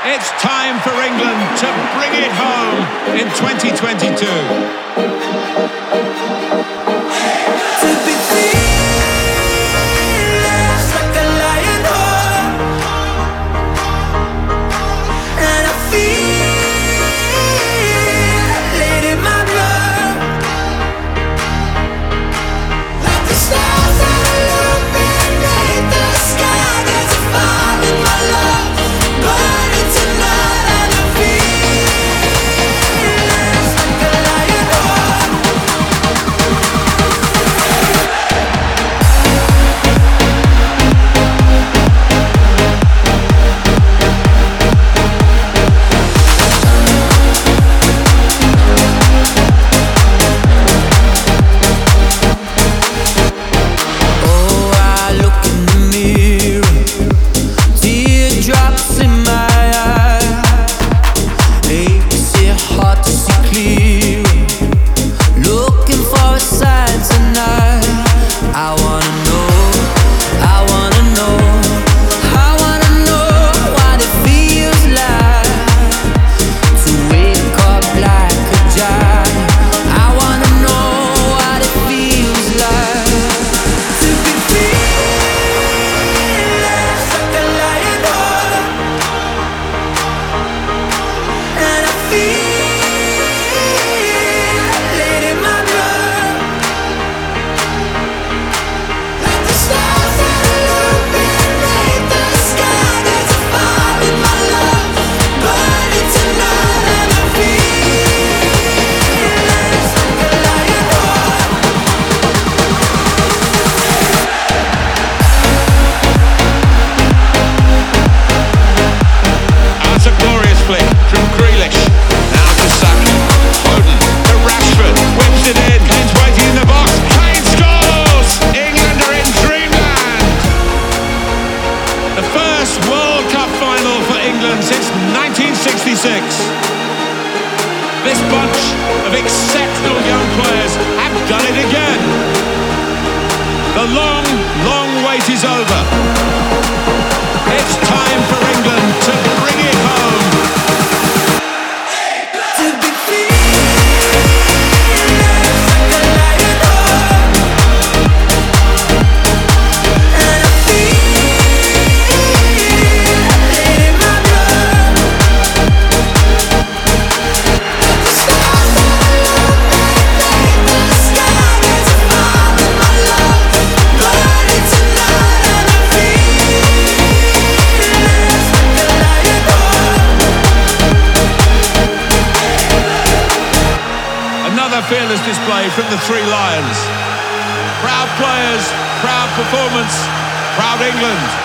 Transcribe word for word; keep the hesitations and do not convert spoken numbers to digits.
It's time for England to bring it home in twenty twenty-two. To be free. Since nineteen sixty-six. This bunch of exceptional young players have done it again. The long, long wait is over. It's time for England to bring it home. Another fearless display from the Three Lions. Proud players, proud performance, proud England.